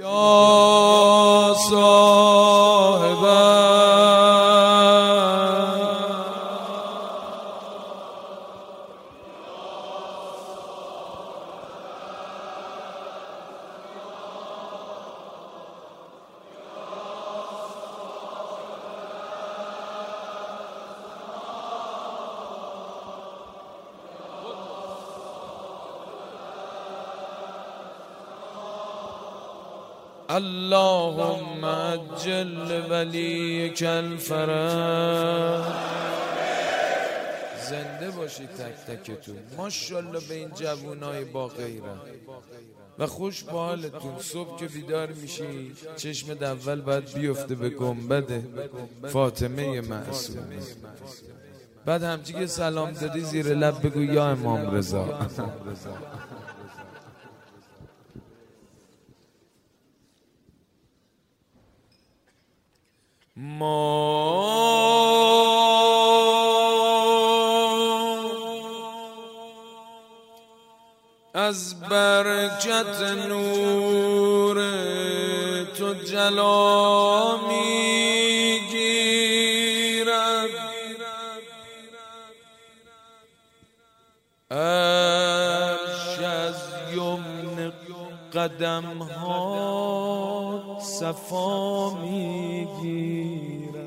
یا صاحب اللهم عجل ولیک الفرج. زنده باشید تک تکتون. ماشاءالله به این جوونای با غیرت و خوش با حالتون. صبح که بیدار میشی چشمت اول باید بیفته به گنبد فاطمه معصومه، بعد همچی که سلام دادی زیر لب بگو یا امام رضا. ما از برکت نور تو جلا میگیرد، عرش از یمن قدم ها صفا میگیرد.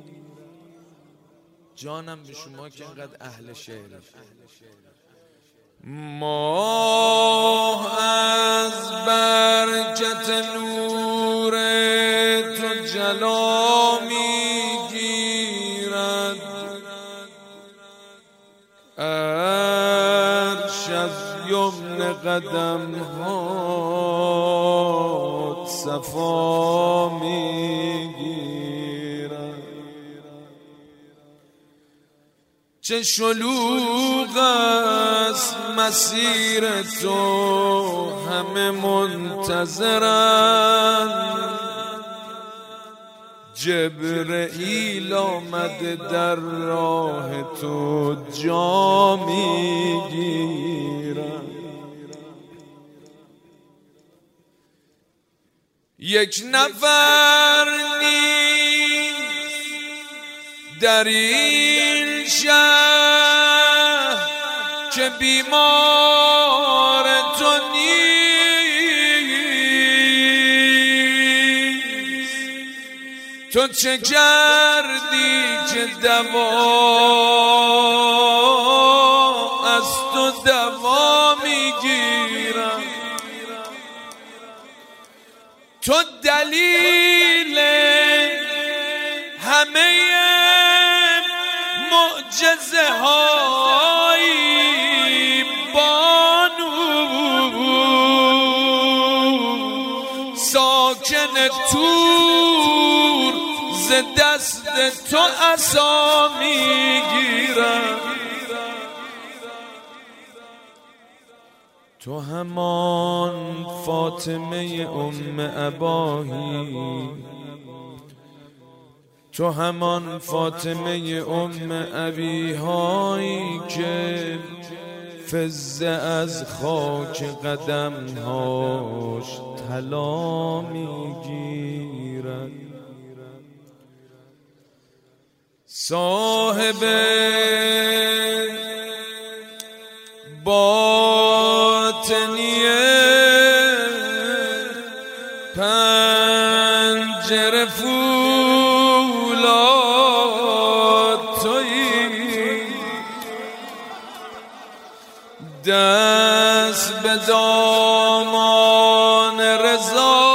جانم به شما که اینقدر اهل شعر. ماه از برکت نور تو جلا میگیرد، عرش از یمن قدم ها صفا میگیرد. چه شلوغ است مسیر تو، همه منتظرند. جبرئیل آمده در راه تو جا میگیرد. یک نفر نیست در این شهر که بیمار تو نیست. تو چه کردی که دوا از تو دوا میگیرم؟ تو دلیل همه معجزه های بانو، ساکن تور ز دست تو عصا میگیرم. تو همان فاطمه ام اباهی، تو همان فاطمه ام ابیهایی که فضه از خاک قدمهاش طلا میگیرد. صاحب باطنیه پنجره فولاد تویی، دست به دامان رضا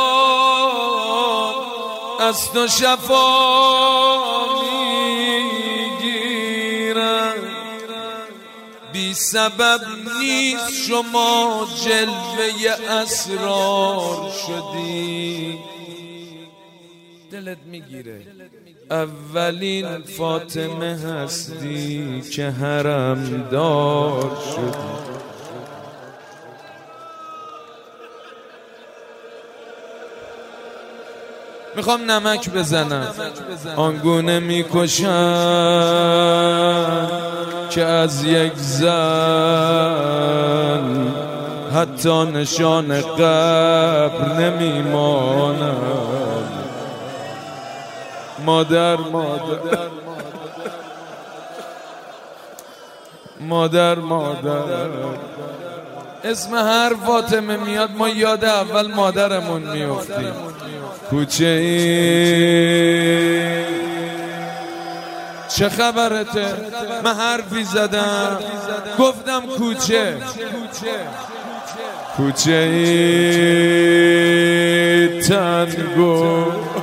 از تو شفا میگیرم. بی سبب نیست شما جلوه اسرار شدی، دلت میگیره. اولین فاطمه هستی که حرم دار شدی. میخوام نمک بزنم، آنگونه میکشم که از یک زن حتی نشان قبر نمیماند. مادر مادر مادر مادر اسم هر فاطمه میاد ما یاد اول مادرمون میافتیم. کوچه ای چه خبرته؟ من حرفی زدم گفتم کوچه کوچه ای تنگو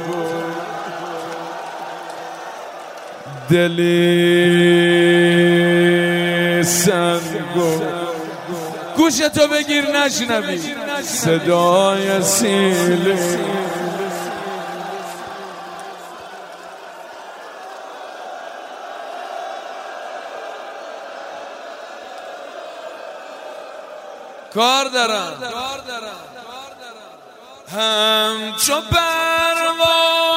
دلی سنگو گوشتو بگیر نشنوی صدای سیلی. کار دارم همچو پروانه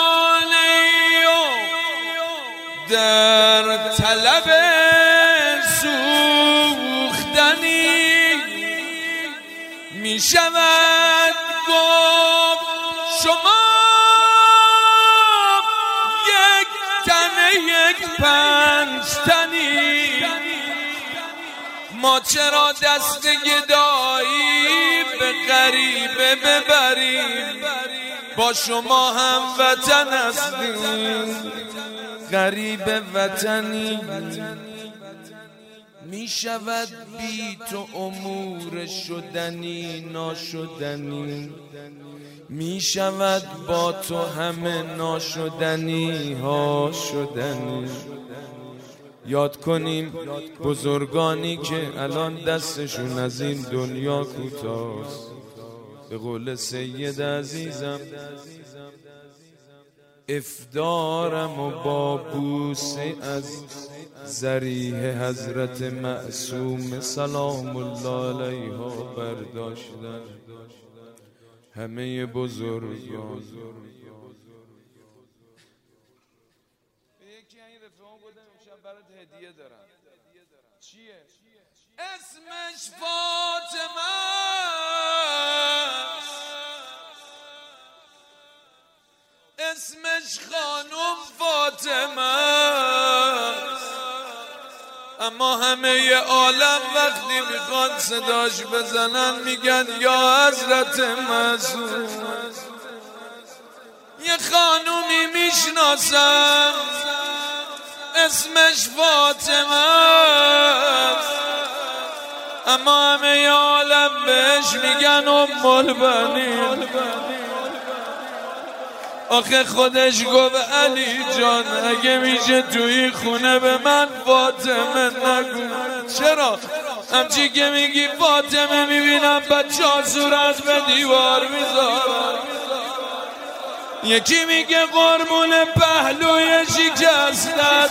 در طلب سوختنی می شود گفت شما یک تنه یک پنجتنی. ما چرا دست گدایی به غریبه ببریم؟ با شما هم وطن هستیم غریب وطنی. می شود بی تو امور شدنی ناشدنی، می شود با تو همه ناشدنی ها شدنی. یاد کنیم بزرگانی که الان دستشون از این دنیا کوتاست. به قول سید عزیزم افدارم و با بوسه از ذریح حضرت معصوم سلام الله علیها برداشتن همه بزرگان. هدیه دارم. چیه؟ اسمش فاطمه است، اسمش خانم فاطمه است. اما همه عالم وقتی میخوان صداش بزنن میگن یا حضرت معصوم. یه خانومی میشناسم اسمش فاطمه است، اما همه عالم بهش میگن ام البنین. آخه خودش گفت علی جان اگه میشه توی خونه به من فاطمه نگو. چرا؟ همچی که میگی فاطمه میبینم بچه ها صورت به دیوار میذارن. یکی میگه قربون پهلوی شکستت،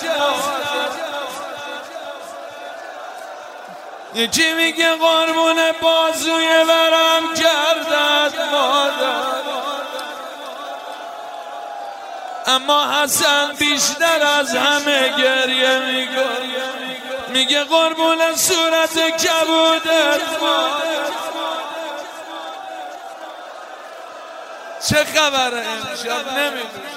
یکی میگه قربون بازوی ورم کردت مادر. اما حسن بیشتر از همه گریه میگه قربون صورت کبودت مادر. چه خبره امشب نمیدونم.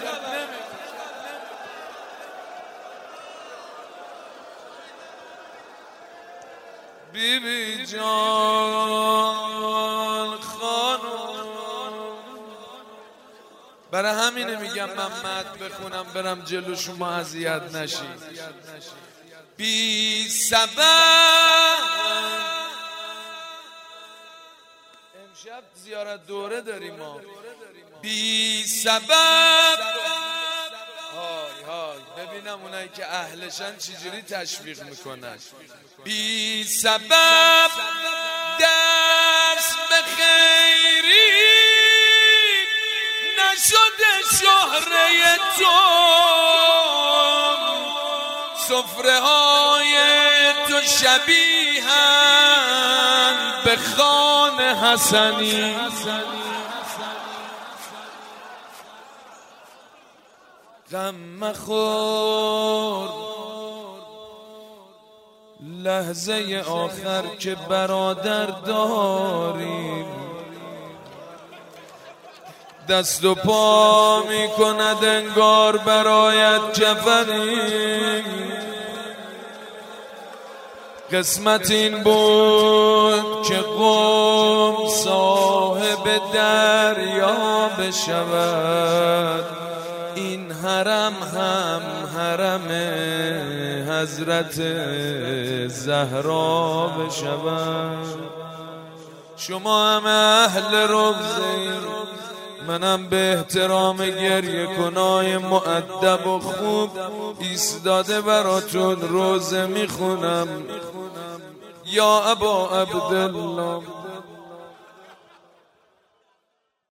بیبی جان خانم، برای همینه میگم من مد بخونم برم جلو شما اذیت نشید. بی سبب امشب زیارت دوره داریم ما. بی سبب های ببینم اونایی که اهلشن چجوری تشویق میکنن. بی سبب دست به خیری نشده شهره تو، سفره های تو شبیهن به خان حسنی. غم مخور لحظه آخر که برادر داریم، دست و پا می کند انگار برایت کفنیم. قسمت این بود که قوم صاحب دریا بشود، این حرم هم حرم حضرت زهرا بشود. شما هم اهل روضه‌اید، منم به احترام گریه کنای مؤدب و خوب ایستاده براتون روزه میخونم. یا ابا عبدالله